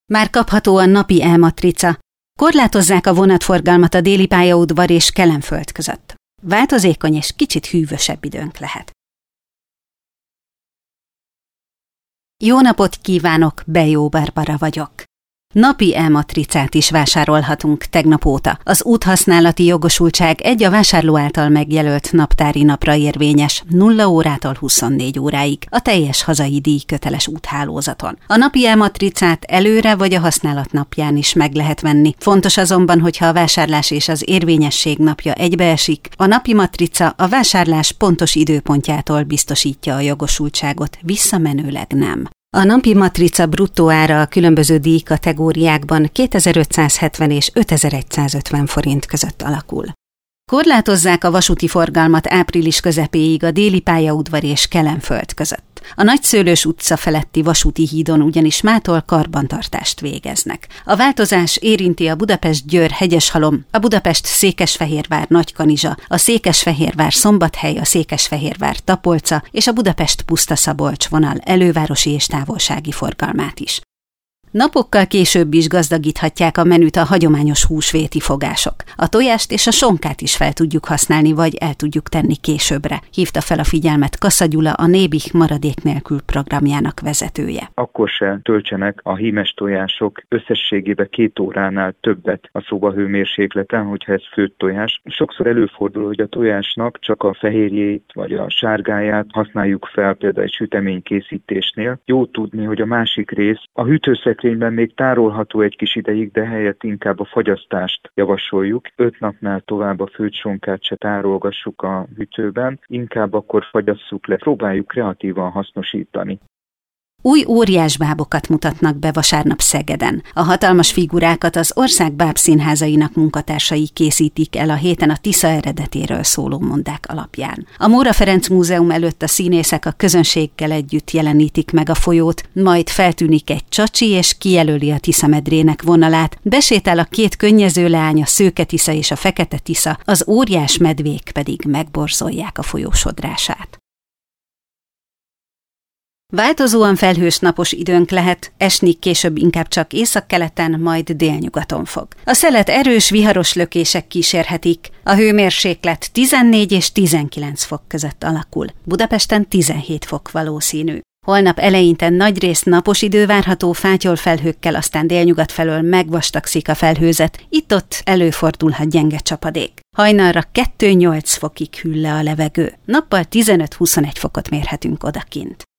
Már kapható a napi E-matrica. Korlátozzák a vonatforgalmat a Déli pályaudvar és Kelenföld között. Változékony és kicsit hűvösebb időnk lehet. Jó napot kívánok, Bejó Barbara vagyok. Napi E-matricát is vásárolhatunk tegnap óta. Az úthasználati jogosultság egy a vásárló által megjelölt naptári napra érvényes 0 órától 24 óráig a teljes hazai díjköteles úthálózaton. A napi E-matricát előre vagy a használat napján is meg lehet venni. Fontos azonban, hogyha a vásárlás és az érvényesség napja egybeesik, a napi matrica a vásárlás pontos időpontjától biztosítja a jogosultságot, visszamenőleg nem. A napi matrica bruttó ára a különböző díjkategóriákban 2570 és 5150 forint között alakul. Korlátozzák a vasúti forgalmat április közepéig a Déli pályaudvar és Kelenföld között. A Nagyszőlős utca feletti vasúti hídon ugyanis mától karbantartást végeznek. A változás érinti a Budapest-Győr-Hegyeshalom, a Budapest-Székesfehérvár Nagykanizsa, a Székesfehérvár-Szombathely, a Székesfehérvár-Tapolca és a Budapest-Puszta-Szabolcs vonal elővárosi és távolsági forgalmát is. Napokkal később is gazdagíthatják a menüt a hagyományos húsvéti fogások. A tojást és a sonkát is fel tudjuk használni, vagy el tudjuk tenni későbbre, hívta fel a figyelmet Kassa Gyula, a Nébih maradék nélkül programjának vezetője. Akkor se töltsenek a hímes tojások összességében 2 óránál többet a szobahőmérsékleten, hogyha ez főtt tojás. Sokszor előfordul, hogy a tojásnak csak a fehérjét vagy a sárgáját használjuk fel például egy süteménykészítésnél. Jó tudni, hogy a másik rész a hűtőszekrényben még tárolható egy kis ideig, de helyett inkább a fagyasztást javasoljuk. 5 napnál tovább a főtt sonkát se tárolgassuk a hűtőben, inkább akkor fagyasszuk le, próbáljuk kreatívan hasznosítani. Új óriásbábokat mutatnak be vasárnap Szegeden. A hatalmas figurákat az ország bábszínházainak munkatársai készítik el a héten a Tisza eredetéről szóló mondák alapján. A Móra Ferenc Múzeum előtt a színészek a közönséggel együtt jelenítik meg a folyót, majd feltűnik egy csacsi és kijelöli a Tisza-medrének vonalát, besétál a 2 könnyező leány, a Szőke Tisza és a Fekete Tisza, az óriás medvék pedig megborzolják a folyó sodrását. Változóan felhős napos időnk lehet, esni később inkább csak északkeleten, majd délnyugaton fog. A szelet erős, viharos lökések kísérhetik, a hőmérséklet 14 és 19 fok között alakul. Budapesten 17 fok valószínű. Holnap eleinte nagyrészt napos idő várható fátyolfelhőkkel, aztán délnyugat felől megvastagszik a felhőzet, itt-ott előfordulhat gyenge csapadék. Hajnalra 2-8 fokig hűl le a levegő, nappal 15-21 fokot mérhetünk odakint.